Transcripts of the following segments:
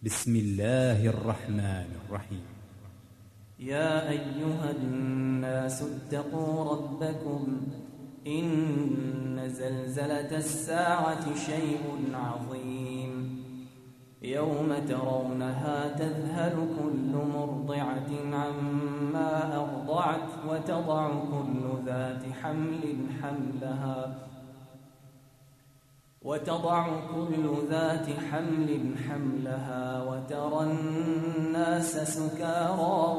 بسم الله الرحمن الرحيم. يا أيها الناس اتقوا ربكم إن زلزلة الساعة شيء عظيم يوم ترونها تذهل كل مرضعة عما أرضعت وتضع كل ذات حمل حملها وترى الناس سكارى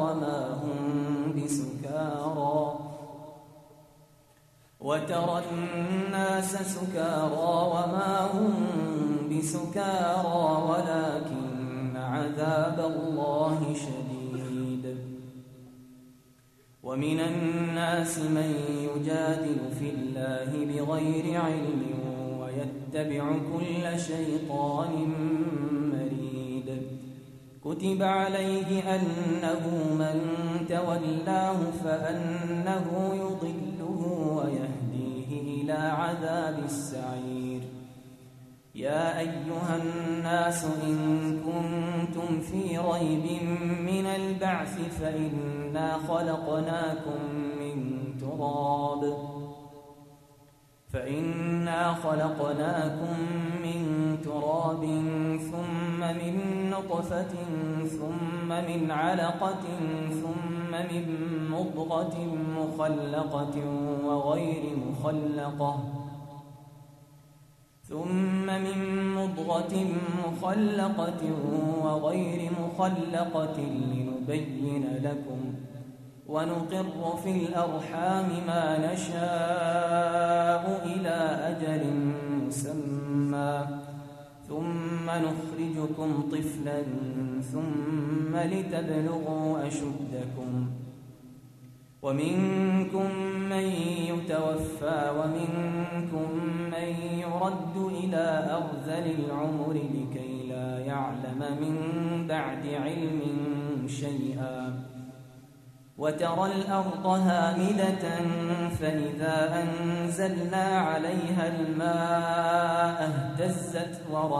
وما هم بسكارى ولكن عذاب الله شديد. ومن الناس من يجادل في الله بغير علم ويتبع كل شيطان مريد. كتب عليه أنه من تولاه فأنه يضله ويهديه إلى عذاب السعير. يا أيها الناس إن كنتم في ريب من البعث فإنا خلقناكم من تراب ثم من نطفة ثم من علقة ثم من مضغة مخلقة وغير مخلقة لنبين لكم ونقر في الأرحام ما نشاء إلى أجل مسمى ثم نخرجكم طفلا ثم لتبلغوا أشدكم ومنكم من يتوفى ومنكم من يرد إلى أرذل العمر لكي لا يعلم من بعد علم شيئا. وترى الأرض هامدة فإذا أنزلنا عليها الماء اهتزت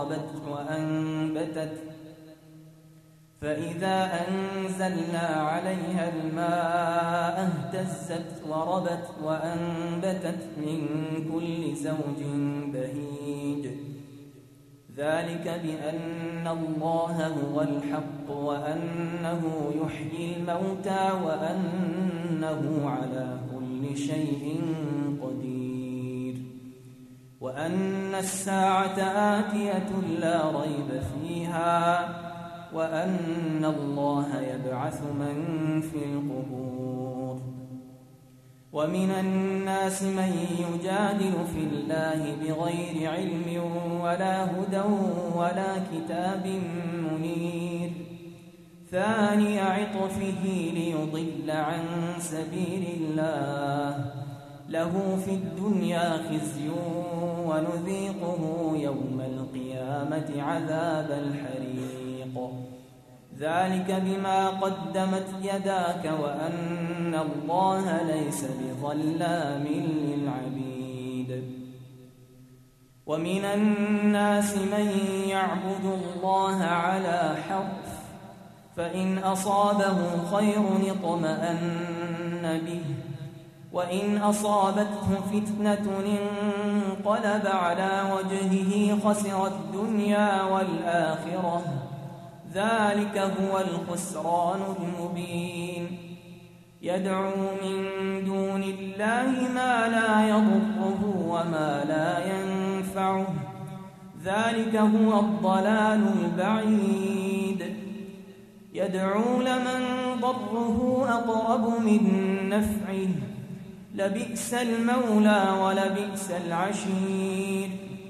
وربت وأنبتت من كل زوج بهيج. ذلك بأن الله هو الحق وأنه يحيي الموتى وأنه على كل شيء قدير وأن الساعة آتية لا ريب فيها وأن الله يبعث من في القبور. ومن الناس من يجادل في الله بغير علم ولا هدى ولا كتاب منير. ثاني عطفه ليضل عن سبيل الله له في الدنيا خزي ونذيقه يوم القيامة عذاب الحريق. ذلك بما قدمت يداك وأن الله ليس بظلام للعبيد. ومن الناس من يعبد الله على حرف فإن أصابه خير اطمأن به وإن أصابته فتنة انقلب على وجهه خسر الدنيا والآخرة. ذلك هو الخسران المبين. يدعو من دون الله ما لا يضره وما لا ينفعه. ذلك هو الضلال البعيد. يدعو لمن ضره أقرب من نفعه. لبئس المولى ولبئس العشير.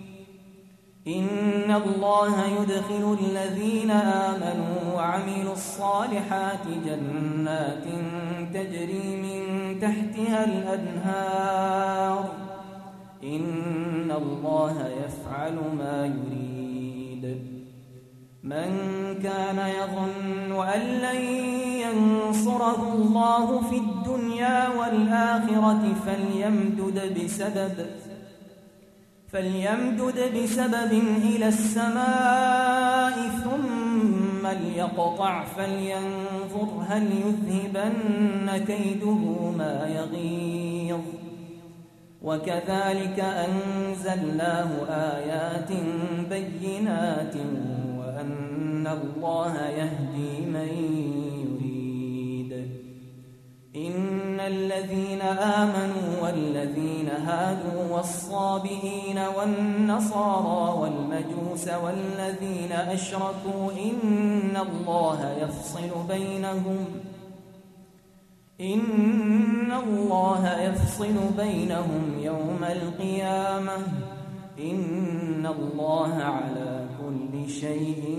إن الله يدخل الذين آمنوا وعملوا الصالحات جنات تجري من تحتها الأنهار. إن الله يفعل ما يريد. من كان يظن أن لن ينصره الله في الدنيا والآخرة فليمدد بسبب إلى السماء ثم ثم ليقطع فلينظر هل يذهبن كيده ما يغيظ وكذلك أنزلناه آيات بينات وأن الله يهدي من يريد. إن الذين آمنوا والذين هادوا والصابئين والنصارى والمجوس والذين أشركوا إن الله يفصل بينهم يوم القيامة إن الله على كل شيء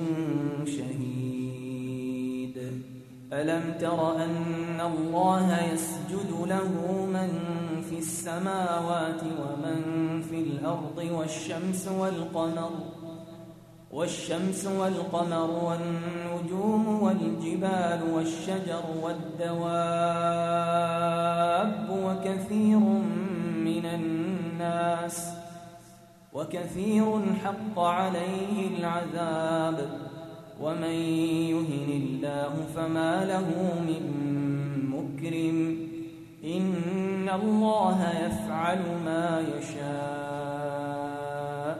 شهيد. ألم تر أن الله يسجد له من في السماوات ومن في الأرض والشمس والقمر والنجوم والجبال والشجر والدواب وكثير حق عليه العذاب ومن يهن الله فما له من مكرم إن الله يفعل ما يشاء.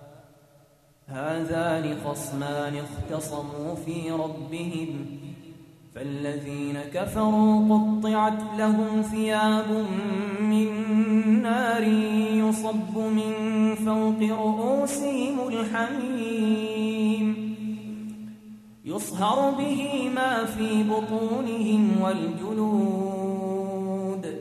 هذان خصمان اختصموا في ربهم فالذين كفروا قطعت لهم ثياب من نار يصب من فوق رؤوسهم الحميم يصهر به ما في بطونهم والجلود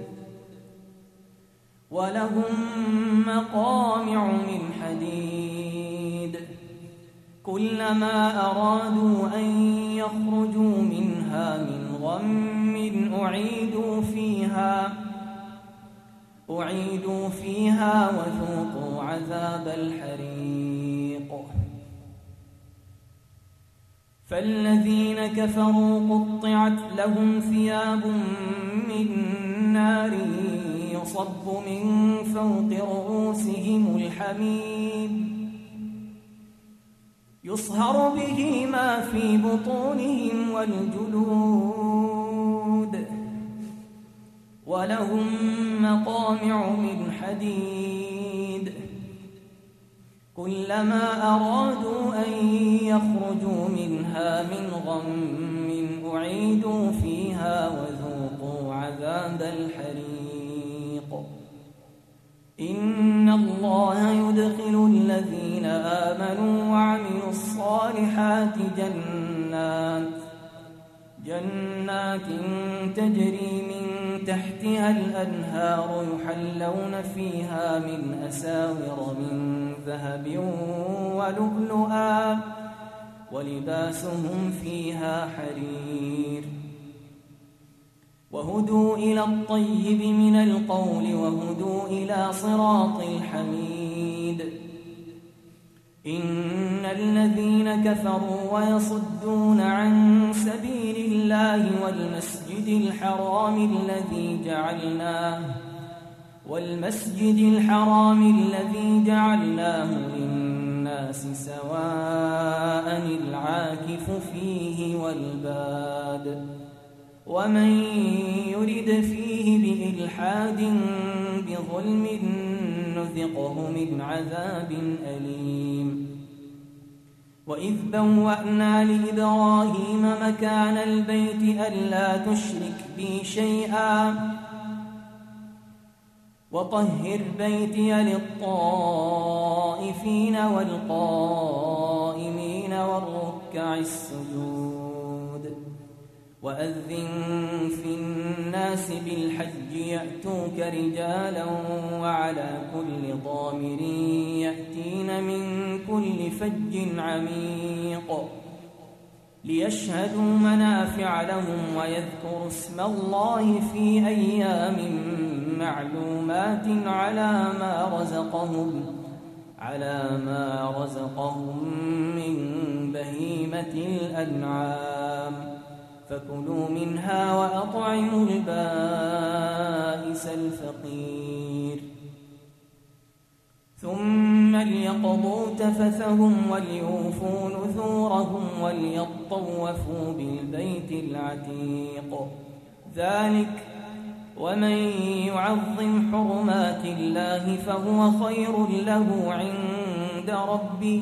ولهم مقامع من حديد كلما أرادوا أن يخرجوا منها من غم أعيدوا فيها وذوقوا عذاب الحريق. فالذين كفروا قطعت لهم ثياب من نار يصب من فوق رؤوسهم الحميم يصهر به ما في بطونهم والجلود ولهم مقامع من حديد كلما أرادوا أن يخرجوا منها من غم أعيدوا فيها وذوقوا عذاب الحريق. إن الله يدخل الذين آمنوا وعملوا الصالحات جنات تجري من تحتها الأنهار يحلون فيها من أساور من ذهب ولؤلؤا ولباسهم فيها حرير وهدوا إلى الطيب من القول وهدوا إلى صراط الحميد. إن الذين كفروا ويصدون عن سبيل الله والمسجد الحرام الذي جعلناه للناس سواء العاكف فيه والباد ومن يرد فيه بإلحاد بظلم نذقه من عذاب أليم. وإذ بوأنا لإبراهيم مكان البيت ألا تشرك بي شيئا وطهر بيتي للطائفين والقائمين والركع السجود. وأذن في الناس بالحج يأتوك رجالا وعلى كل ضامر يأتين من كل فج عميق ليشهدوا منافع لهم ويذكروا اسم الله في أيام معلومات على ما رزقهم من بهيمة الأنعام فكلوا منها وأطعموا البائس الفقير. ثم ليقضوا تفثهم وليوفوا نذورهم وليطوفوا بالبيت العتيق. ذلك ومن يعظم حرمات الله فهو خير له عند ربه.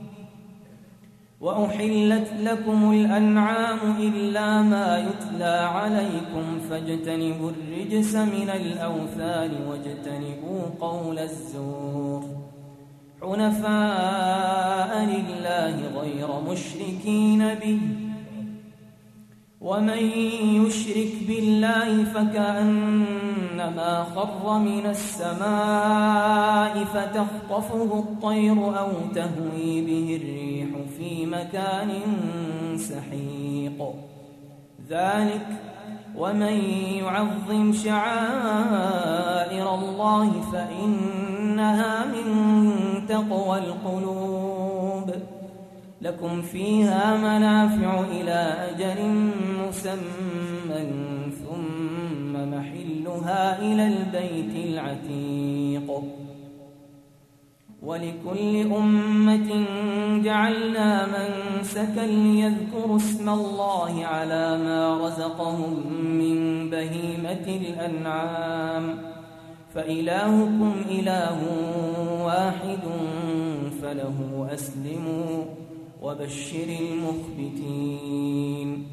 وأحلت لكم الأنعام إلا ما يتلى عليكم فاجتنبوا الرجس من الأوثان واجتنبوا قول الزور حنفاء لله غير مشركين به. ومن يشرك بالله فكأنما خر من السماء فتخطفه الطير أو تهوي به الريح في مكان سحيق. ذلك ومن يعظم شعائر الله فإنها من تقوى القلوب. لكم فيها منافع إلى أجل مسمى ثم محلها إلى البيت العتيق. ولكل أمة جعلنا منسكا ليذكروا اسم الله على ما رزقهم من بهيمة الأنعام فإلهكم إله واحد فله أسلموا وبشر المخبتين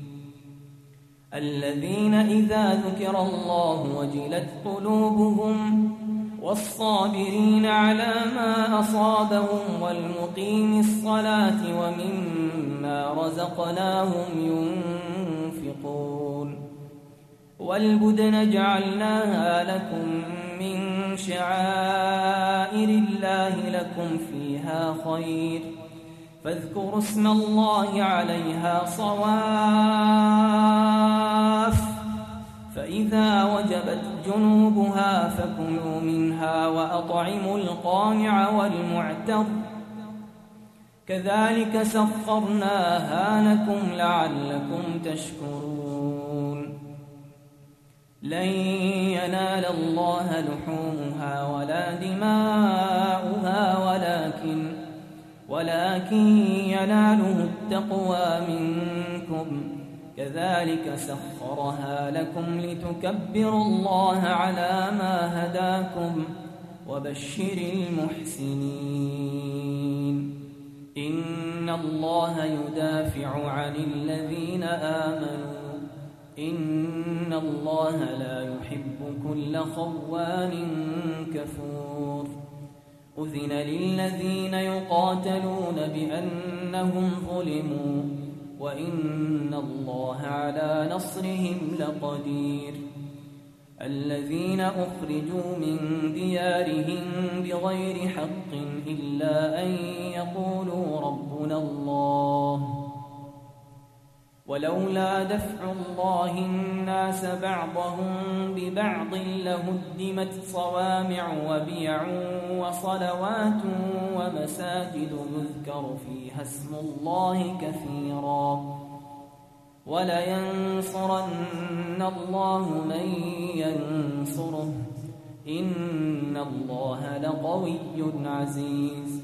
الذين إذا ذكر الله وجلت قلوبهم والصابرين على ما أصابهم والمقيم الصلاة ومما رزقناهم ينفقون. والبدن جعلناها لكم من شعائر الله لكم فيها خير فاذكروا اسم الله عليها صواف فإذا وجبت جنوبها فكلوا منها وأطعموا القانع والمعتر كذلك سخرناها لكم لعلكم تشكرون. لن ينال الله لحومها ولا دماؤها ولكن يناله التقوى منكم كذلك سخرها لكم لتكبروا الله على ما هداكم وبشر المحسنين. إن الله يدافع عن الذين آمنوا إن الله لا يحب كل خوان كفور. أذن للذين يقاتلون بأنهم ظلموا وإن الله على نصرهم لقدير. الذين أخرجوا من ديارهم بغير حق إلا أن يقولوا ربنا الله ولولا دفع الله الناس بعضهم ببعض لهدمت صوامع وبيع وصلوات ومساجد يذكر فيها اسم الله كثيرا ولينصرن الله من ينصره إن الله لقوي عزيز.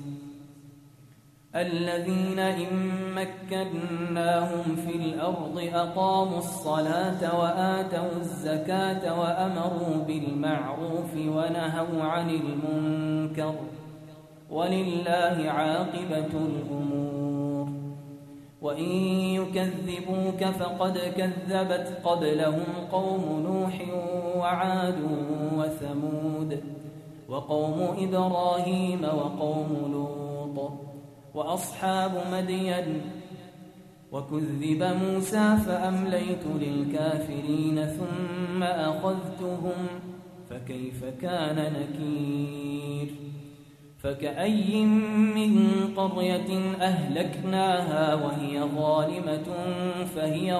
الذين إن مكناهم في الأرض أقاموا الصلاة وآتوا الزكاة وأمروا بالمعروف ونهوا عن المنكر ولله عاقبة الأمور. وإن يكذبوك فقد كذبت قبلهم قوم نوح وعاد وثمود وقوم إبراهيم وقوم لوط وأصحاب مدين وكذب موسى فأمليت للكافرين ثم أخذتهم فكيف كان نكير. فكأي من قرية أهلكناها وهي ظالمة فهي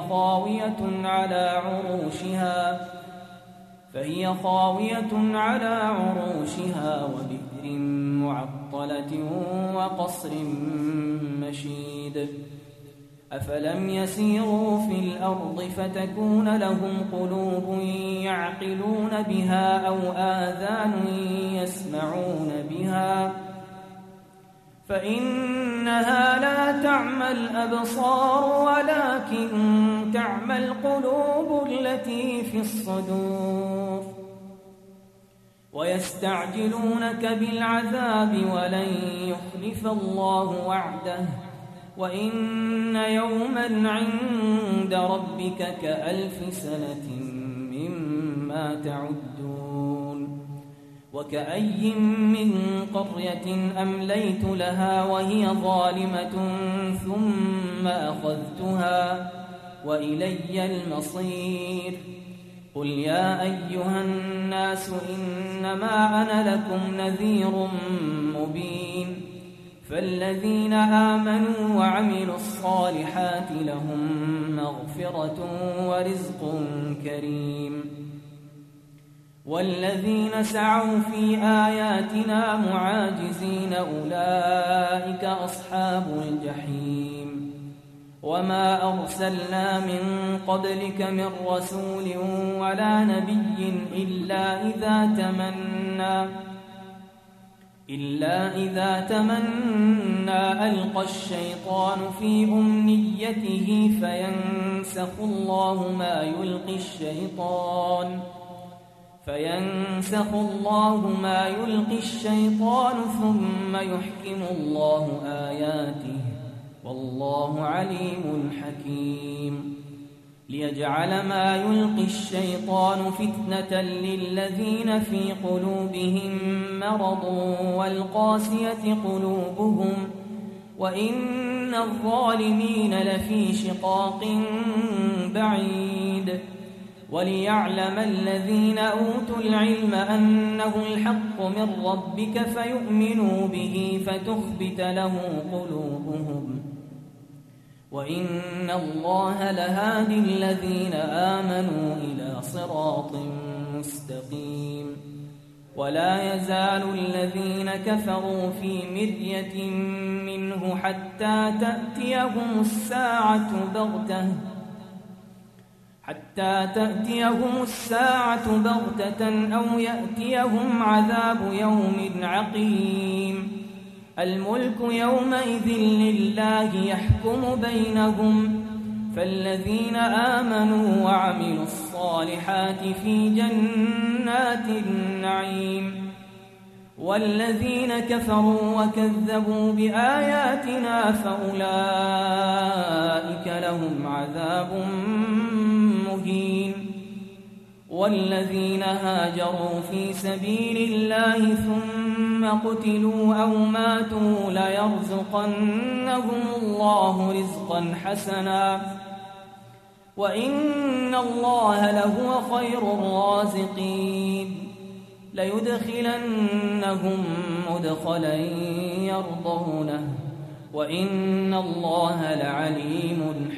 خاوية على عروشها وبئر معطلة وقصر مشيد. أفلم يسيروا في الأرض فتكون لهم قلوب يعقلون بها أو آذان يسمعون بها فإنها لا تعمى الأبصار ولكن تعمى القلوب التي في الصدور. ويستعجلونك بالعذاب ولن يخلف الله وعده وإن يوما عند ربك كألف سنة مما تعدون. وكأي من قرية أمليت لها وهي ظالمة ثم أخذتها وإلي المصير. قل يا أيها الناس إنما أنا لكم نذير مبين. فالذين آمنوا وعملوا الصالحات لهم مغفرة ورزق كريم. والذين سعوا في آياتنا معاجزين أولئك أصحاب الجحيم. وما أرسلنا من قبلك من رسول ولا نبي إلا إذا تمنى ألقى الشيطان في أمنيته فينسخ الله ما يلقي الشيطان ثم يحكم الله آياته والله عليم حكيم. ليجعل ما يلقي الشيطان فتنة للذين في قلوبهم مرض والقاسية قلوبهم وإن الظالمين لفي شقاق بعيد. وليعلم الذين أوتوا العلم أنه الحق من ربك فيؤمنوا به فتخبت له قلوبهم وإن الله لهادي الذين آمنوا إلى صراط مستقيم. ولا يزال الذين كفروا في مرية منه حتى تأتيهم الساعة بغتة أو يأتيهم عذاب يوم عقيم. الملك يومئذ لله يحكم بينهم. فالذين آمنوا وعملوا الصالحات في جنات النعيم. والذين كفروا وكذبوا بآياتنا فأولئك لهم عذاب مهين. والذين هاجروا في سبيل الله ثم قتلوا أو ماتوا ليرزقنهم الله رزقا حسنا وإن الله لهو خير الرازقين. ليدخلنهم مدخلا يرضونه وإن الله لعليم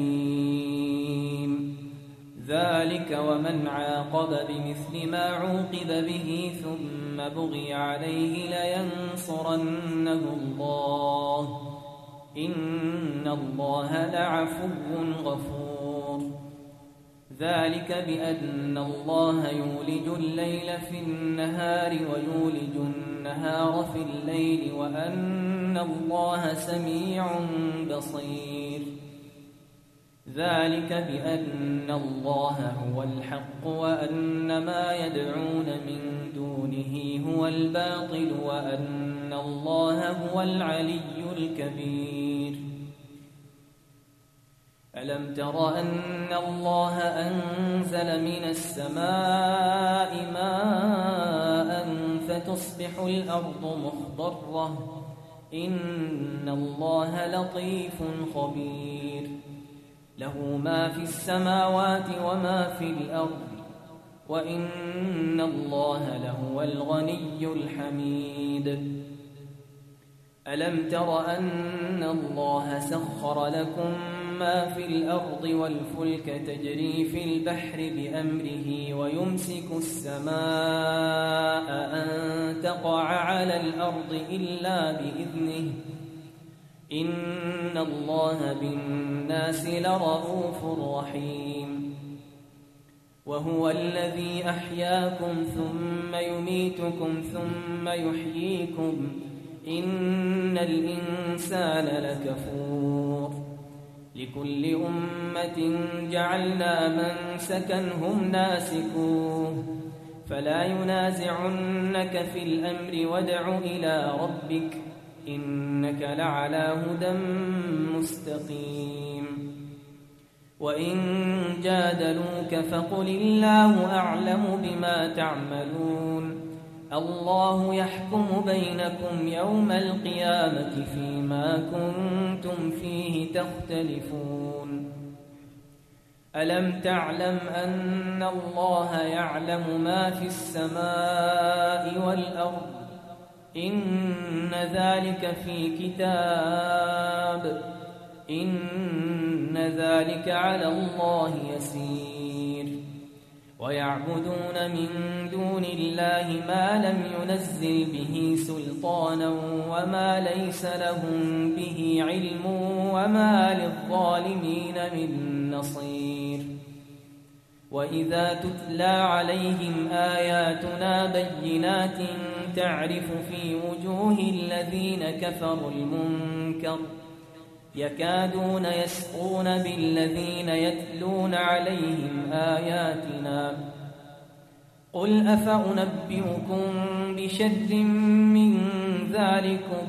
حليم. ذلك ومن عاقب بمثل ما عوقب به ثم بغي عليه لينصرنه الله إن الله لعفو غفور. ذلك بأن الله يولج الليل في النهار ويولج النهار في الليل وأن الله سميع بصير. ذلك بأن الله هو الحق وأن ما يدعون من دونه هو الباطل وأن الله هو العلي الكبير. ألم تر أن الله أنزل من السماء ماء فتصبح الأرض مخضرة إن الله لطيف خبير. له ما في السماوات وما في الأرض وإن الله لهو الغني الحميد. ألم تر أن الله سخر لكم ما في الأرض والفلك تجري في البحر بأمره ويمسك السماء أن تقع على الأرض إلا بإذنه إن الله بالناس لرءوف رحيم. وهو الذي أحياكم ثم يميتكم ثم يحييكم إن الإنسان لكفور لكل أمة جعلنا منسكا هم ناسكوه فلا ينازعنك في الأمر وادع إلى ربك إنك لعلى هدى مستقيم وإن جادلوك فقل الله أعلم بما تعملون الله يحكم بينكم يوم القيامة فيما كنتم فيه تختلفون ألم تعلم أن الله يعلم ما في السماء والأرض إن ذلك في كتاب إن ذلك على الله يسير ويعبدون من دون الله ما لم ينزل به سلطانا وما ليس لهم به علم وما للظالمين من نصير وإذا تتلى عليهم آياتنا بينات تعرف في وجوه الذين كفروا المنكر يكادون يسقون بالذين يتلون عليهم آياتنا قل أفأنبئكم بشر من ذلكم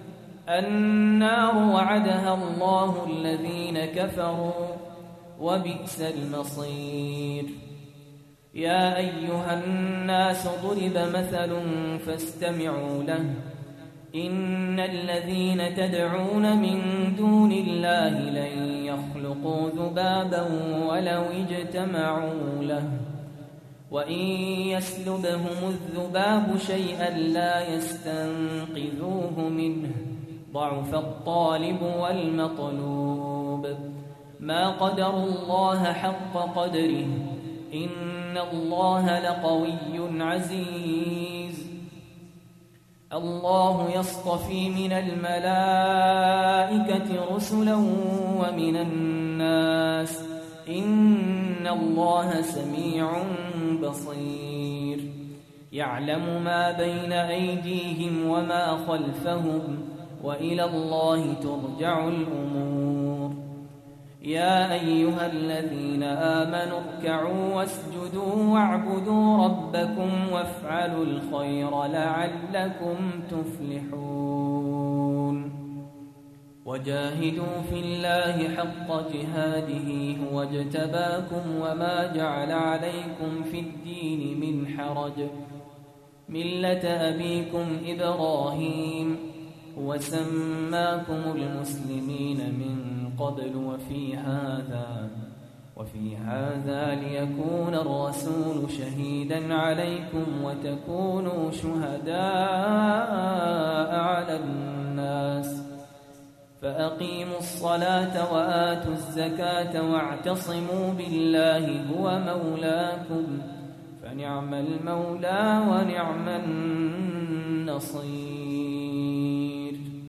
النار وعدها الله الذين كفروا وبئس المصير يا أيها الناس ضرب مثل فاستمعوا له إن الذين تدعون من دون الله لن يخلقوا ذبابا ولو اجتمعوا له وإن يسلبهم الذباب شيئا لا يستنقذوه منه ضعف الطالب والمطلوب ما قدروا الله حق قدره إن الله لقوي عزيز الله يصطفي من الملائكة رسلا ومن الناس إن الله سميع بصير يعلم ما بين أيديهم وما خلفهم وإلى الله ترجع الأمور يا أيها الذين آمنوا اركعوا واسجدوا واعبدوا ربكم وافعلوا الخير لعلكم تفلحون وجاهدوا في الله حق جهاده هو اجتباكم وما جعل عليكم في الدين من حرج ملة أبيكم إبراهيم وسماكم المسلمين من قبل وفي هذا ليكون الرسول شهيدا عليكم وتكونوا شهداء على الناس فأقيموا الصلاة وآتوا الزكاة واعتصموا بالله هو مولاكم فنعم المولى ونعم النصير